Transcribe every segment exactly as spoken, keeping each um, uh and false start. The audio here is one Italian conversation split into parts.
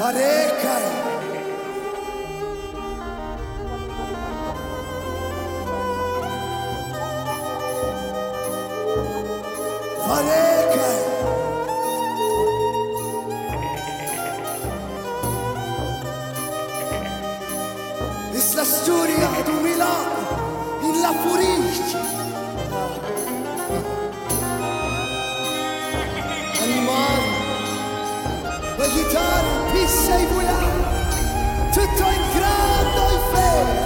Parecai. Parecai. Es la storia di un Milano in la furisce. Animali, le chitarre, pisse e volare, tutto in grande e fede.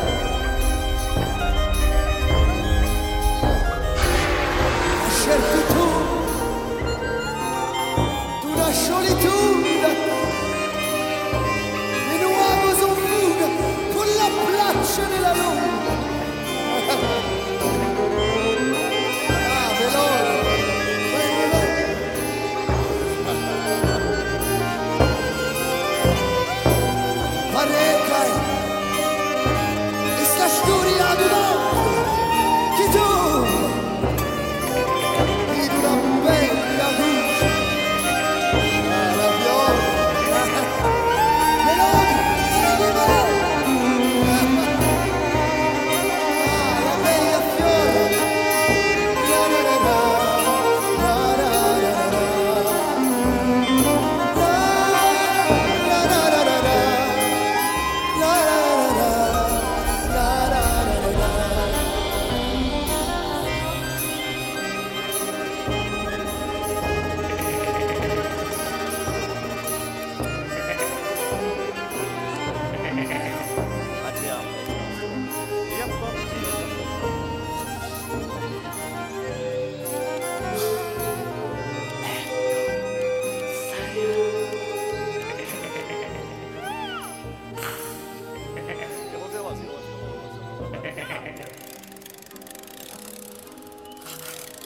Ha scelto tu, tu una solitudine.